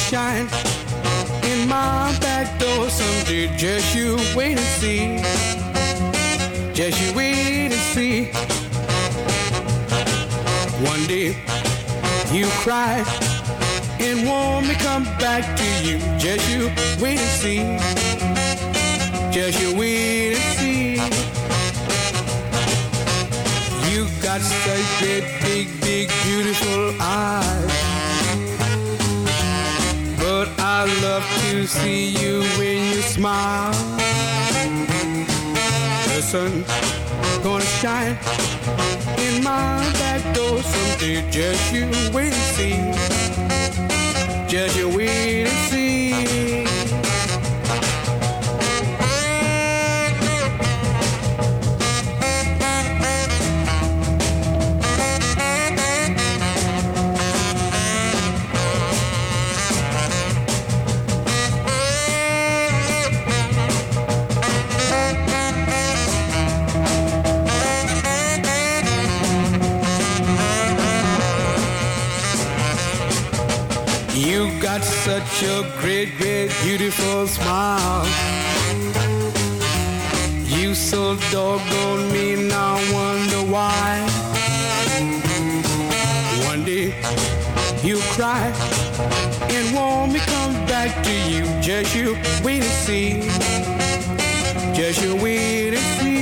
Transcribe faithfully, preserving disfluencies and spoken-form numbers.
shine in my back door someday. Just you wait and see. Just you wait and see. One day you cry and want me come back to you. Just you wait and see. Just you wait and see. You got such big, big, big, beautiful eyes. But I love to see you when you smile. The sun gonna shine in my back door someday. Just you wait and see. Just you wait and see. You got such a great, great, beautiful smile. You so doggone mean, I wonder why. One day you cry and want me come back to you. Just you wait and see. Just you wait and see.